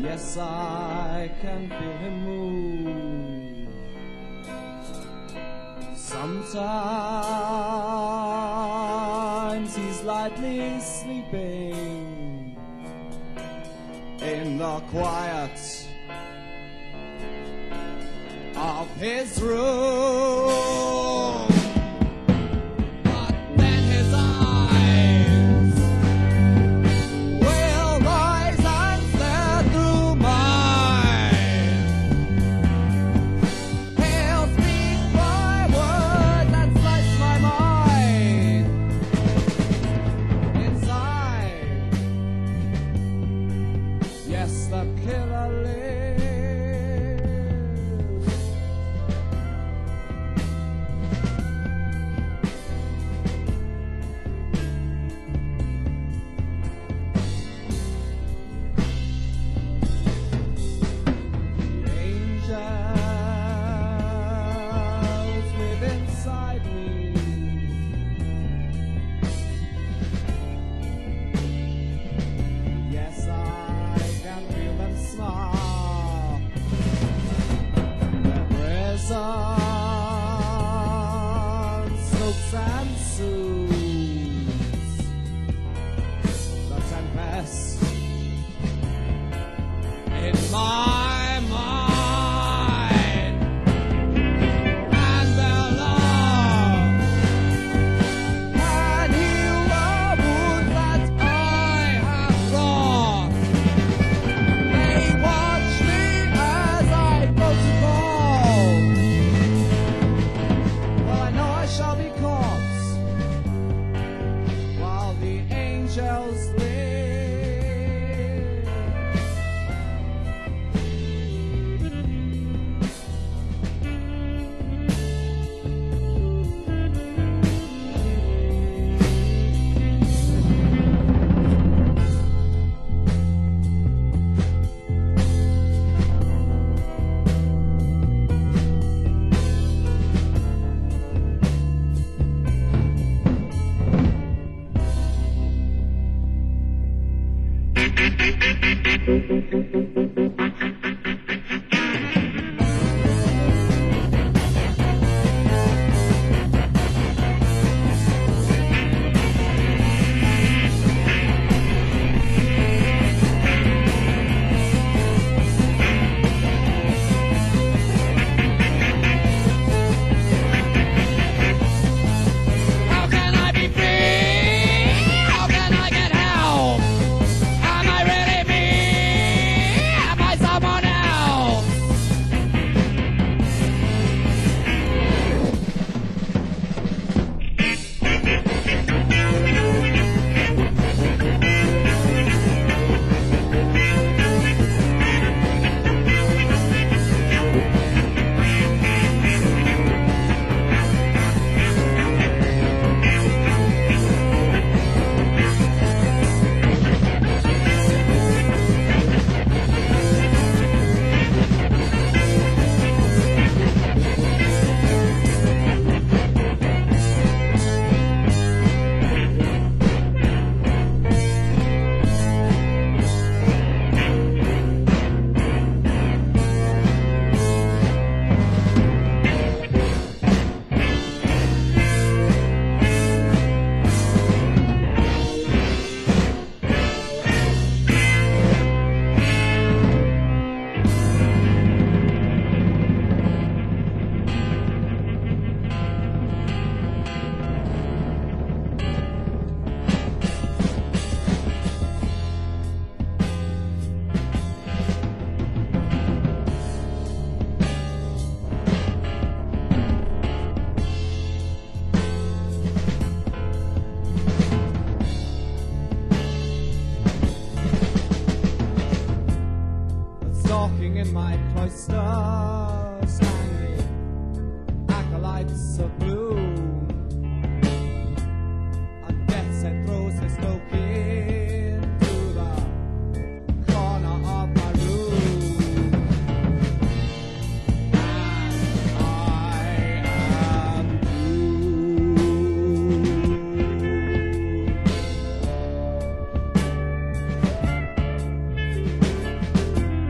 Yes, I can feel him move. Sometimes he's lightly sleeping in the quiet of his room. But then his eyes will rise and stare through mine. He'll speak my words and slice my mind inside. Yes, the killer lives. Angels live inside me. Yes, I can feel them smile. Their presence soaks and soothes the tempest in my mind, and their love can heal the wounds that I have wrought. They watch me as I go to fall. Well, I know I shall be caught while the angels live. How can I be free? How can I get help? Am I really me? Am I someone else? Stalking in my cloisters, hanging acolytes of gloom, and death's head throws his cloak into the corner of my room, and I am doomed.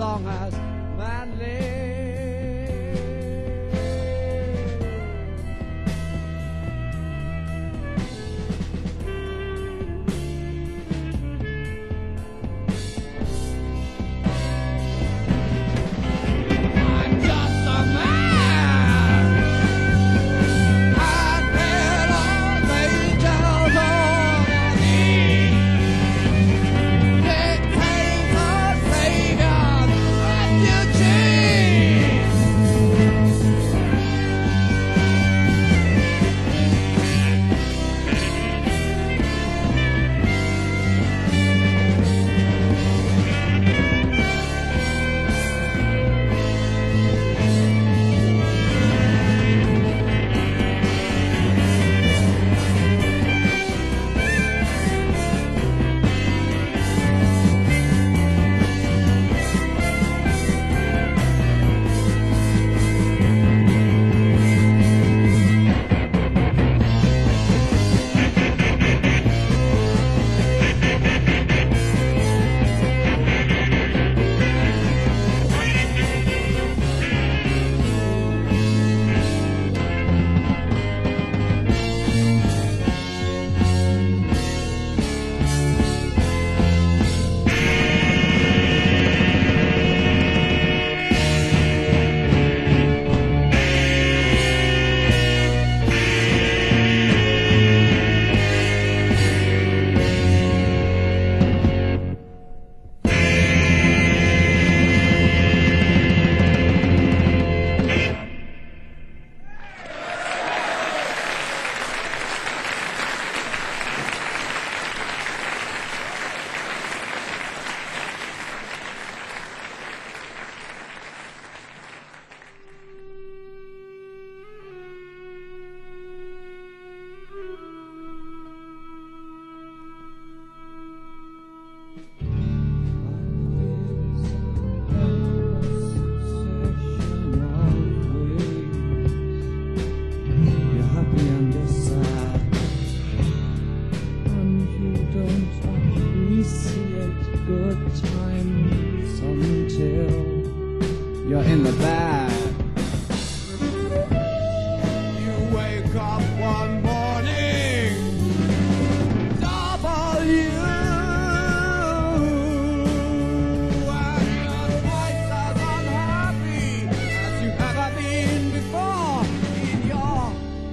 strong as manly. You're in the bag. You wake up one morning, W, and you're twice as unhappy as you've ever been before in your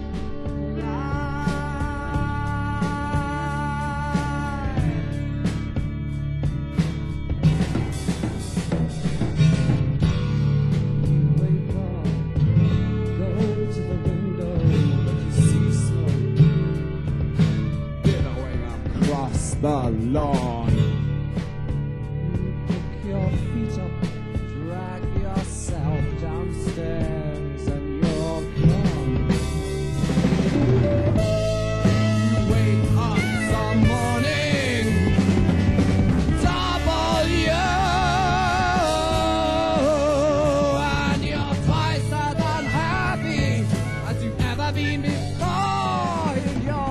the lawn. You pick your feet up, drag yourself downstairs, and you're gone. You wake up some morning, W, and you're twice as unhappy as you've ever been before in your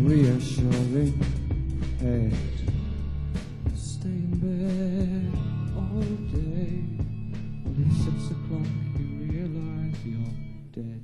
reassuring head. Stay in bed all day. When it's 6 o'clock, you realize you're dead.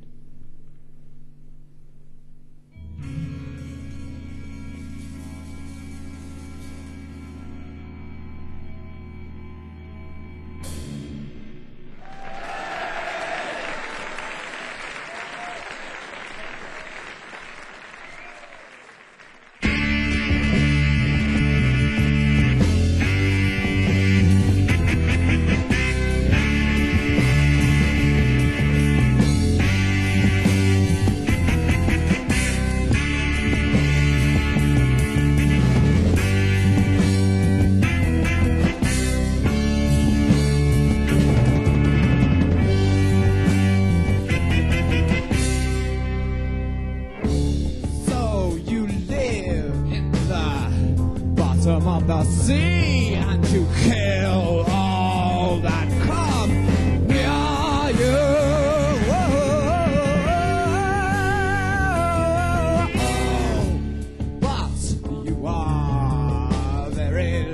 Of the sea, and you kill all that come near you. But you are very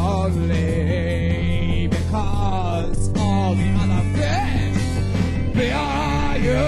lonely because all the other fish bear you.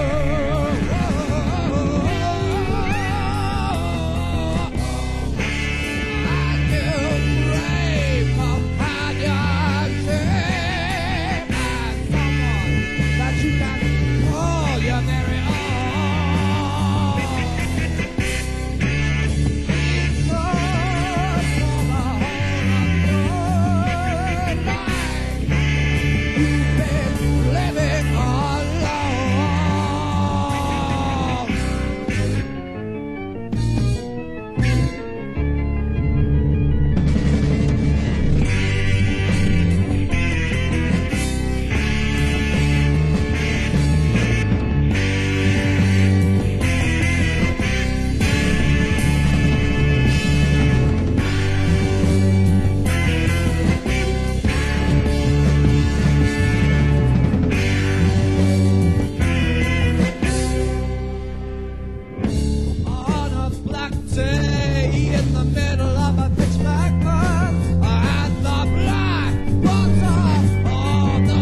In the middle of a pitch black mud, at the black bottom of the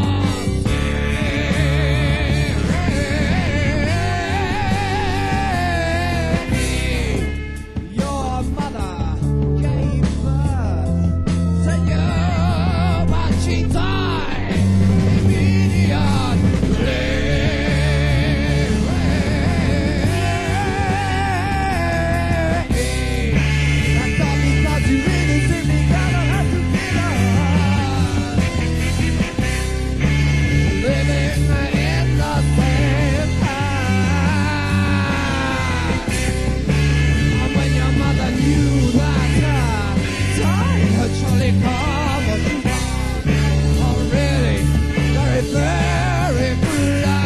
sea. Your mother gave birth to you, but she died immediately. You really simply gotta have to get up. Living in the same past. And when your mother knew that time had surely come, but you are really very, very glad.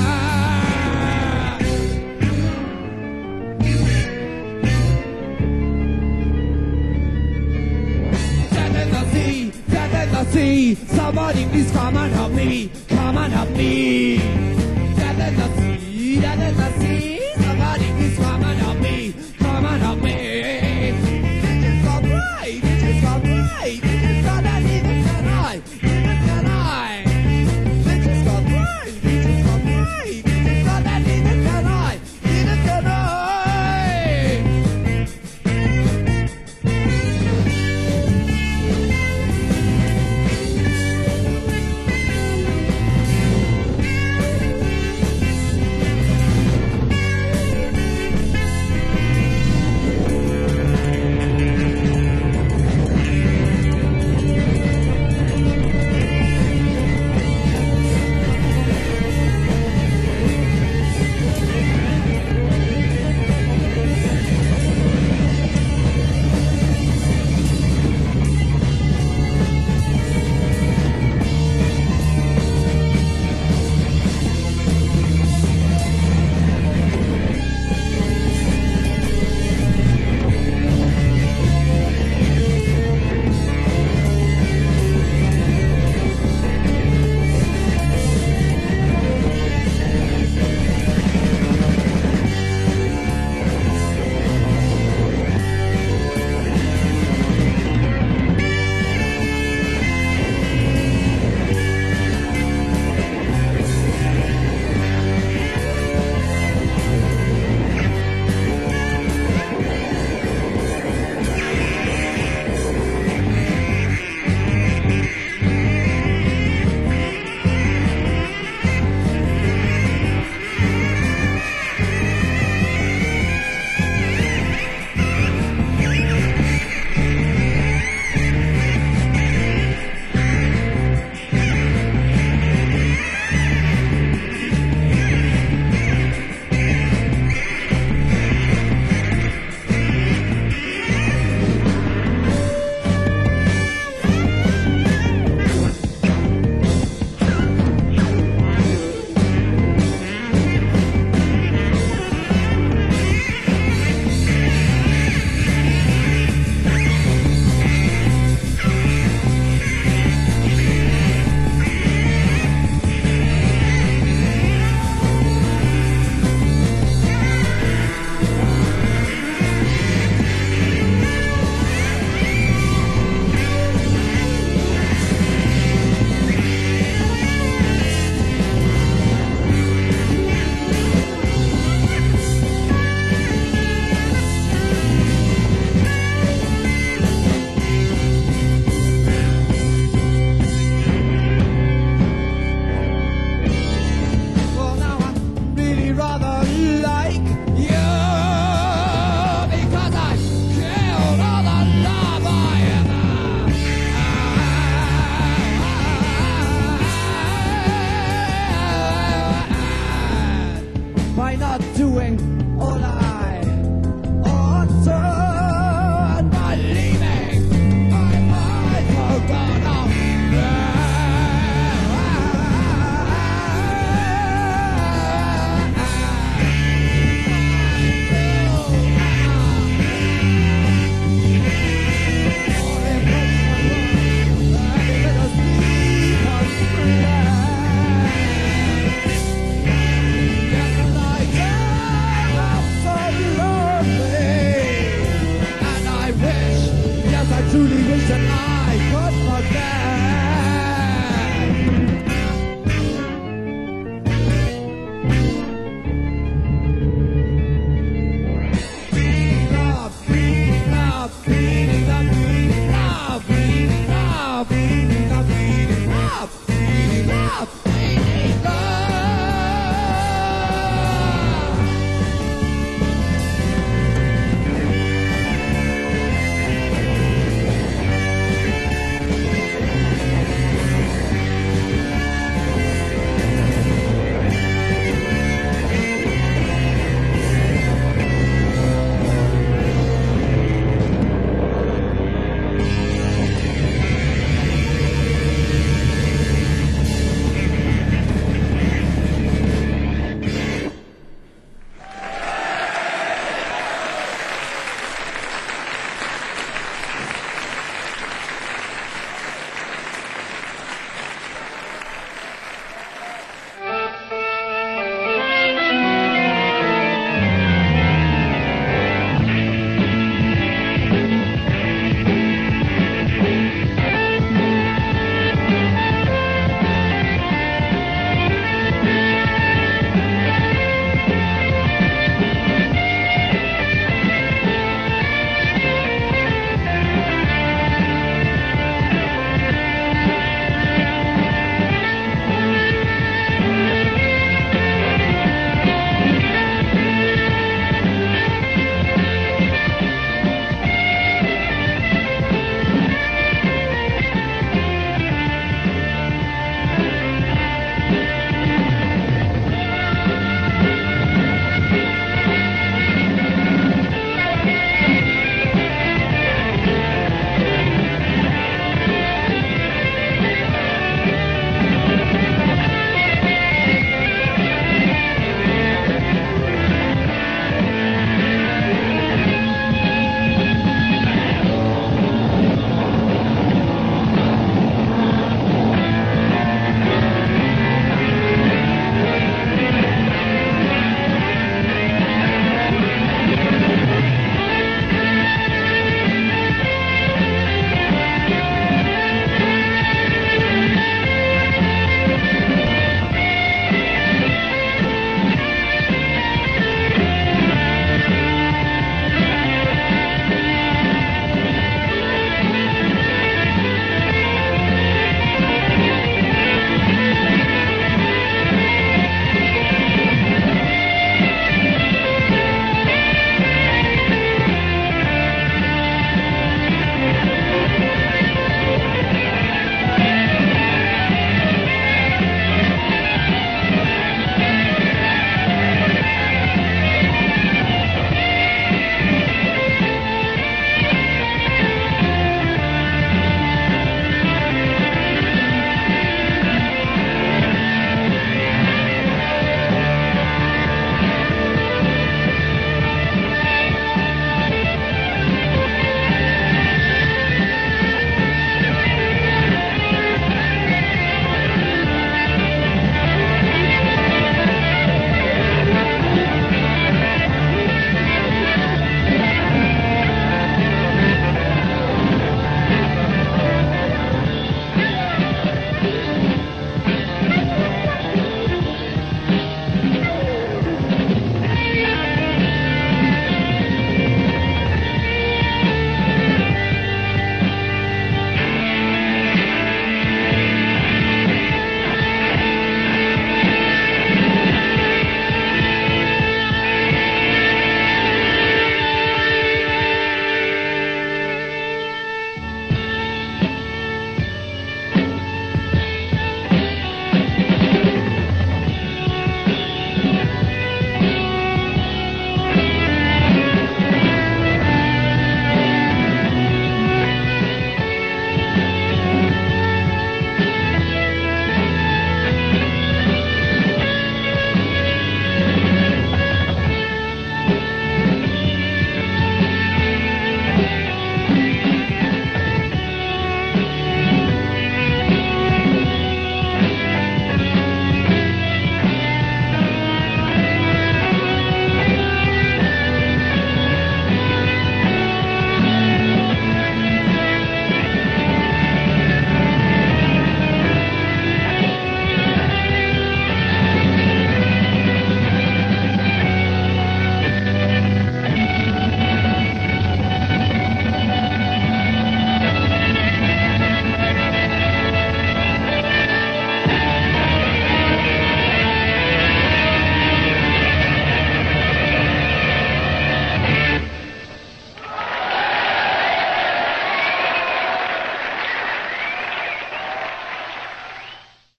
See, somebody please come and help me, come and help me. Death in the sea, death in the sea.